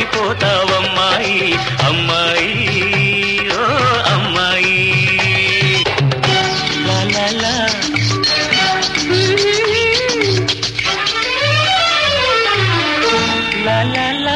అవ్వైపోతావమ్మాయి అమ్మాయి ఓ అమ్మాయి లాలా లాలా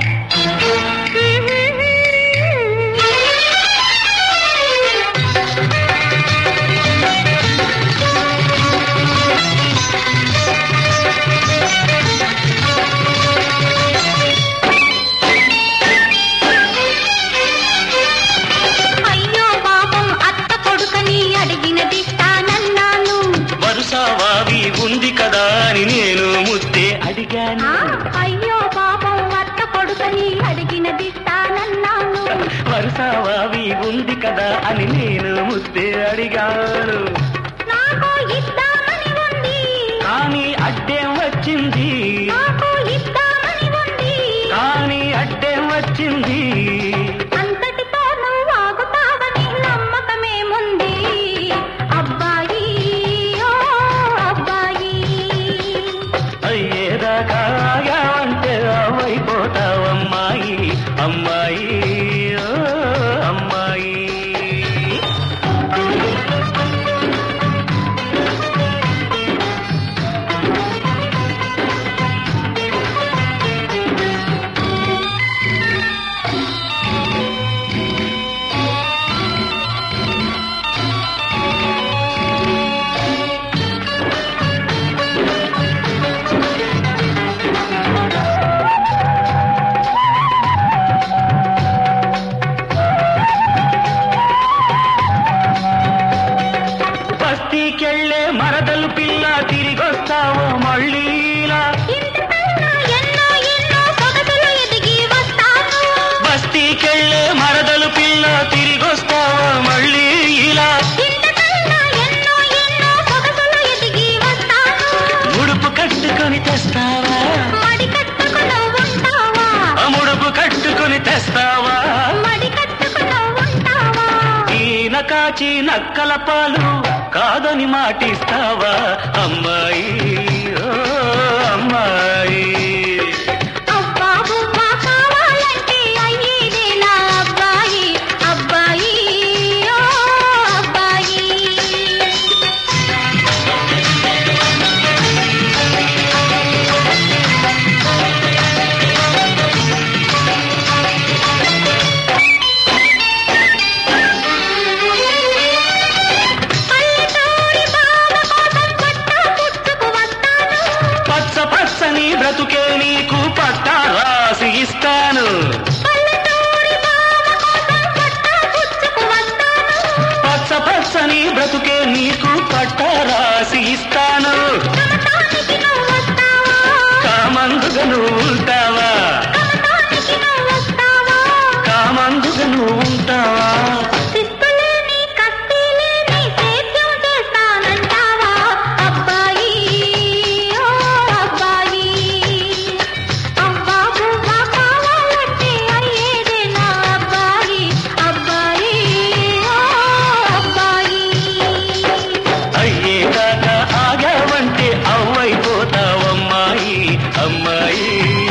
వరుసవావి ఉంది కదా అని నేను ముద్దే అడిగాను. అయ్యో పాపం అత్త కొడుకని అడిగినదిస్తానన్నాను. వరుసవావి ఉంది కదా అని నేను ముద్దే అడిగాను. నాకు ఇద్దామని ఉంది కానీ అడ్డేం వచ్చింది, నాకు ఇద్దామని ఉంది కానీ అడ్డేం వచ్చింది. అంతటితో నువ్వు ఆగుతావని నమ్మకమేముంది అబ్బాయి ఓ అబ్బాయి. అయ్యేదాకా ఆగావంటే అవ్వైపోతావమ్మాయి అమ్మాయి ఓ అమ్మాయి. బస్తీకెళ్ళే మరదలు పిల్ల తిరిగొస్తావో మళ్ళీలా. ఇంతకన్నా ఎన్నో ఎన్నో సొగసులు ఎదిగి వస్తాను. బస్తీకెళ్ళే మరదలు పిల్ల తిరిగొస్తావో మళ్ళీ ఇలా. ఇంతకన్నా ఎన్నో ఎన్నో సొగసులు ఎదిగి వస్తాను. ముడుపు కట్టుకొని తెస్తావా, మడి కట్టుకుని ఉంటావా, ముడుపు కట్టుకొని తెస్తావా. మడి కట్టుకుని ఉంటావా. ఈన కాచి నక్కల పాలు కాదని మాటిస్తావా అమ్మాయి ఓ అమ్మాయి. అబ్బా బువ్వా కావాలంటే అయ్యేదేనా అబ్బాయి అబ్బాయి ఓ అబ్బాయి. పల్లెటూరి బావ కోసం పట్టా పుచ్చుకు వస్తాను. పచ్చ పచ్చని బ్రతుకే నీకు పట్టా రాసి ఇస్తాను. పల్లెటూరి బావ కోసం పట్టా పుచ్చుకు వస్తాను. పచ్చ పచ్చని బ్రతుకే నీకు పట్టా రాసి ఇస్తాను. కమతానికి నువ్వు వస్తావా, కామందుగా నువ్వు ఉంటావా, కమతానికి నువ్వు వస్తావా. కామందుగా నువ్వు ఉంటావా. సిక్కులేని కత్తిలేని సేద్యం చేస్తానంటావా అబ్బాయి ఓ అబ్బాయి. అవ్వా బువ్వా కావాలంటే అయ్యేదేనా అబ్బాయి అబ్బాయి ఓ అబ్బాయి. అయ్యేదాకా ఆగావంటే అవ్వైపోతావమ్మాయి అమ్మాయి